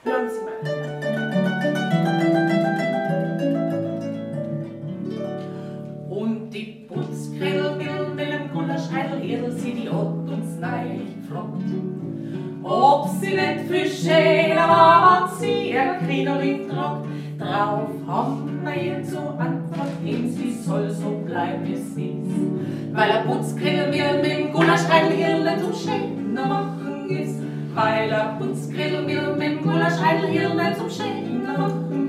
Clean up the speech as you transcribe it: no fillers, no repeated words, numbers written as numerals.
Hören Sie mal. Und die Putzgrill will mit dem Gulaschheidel Hirdel sie die Ott uns neilig flockt. Ob sie nicht für schöner war, hat sie ihr Kriederli trockt. Drauf haben wir ihr zu Antwort gegeben, sie soll so bleiben, wie sie ist. Weil der Putzgrill mir mit dem Gulaschheidel Hirdel zum schöner machen ist. Weil der Putzgrill mir mit dem Gulaschheidel Hirdel zum schöner machen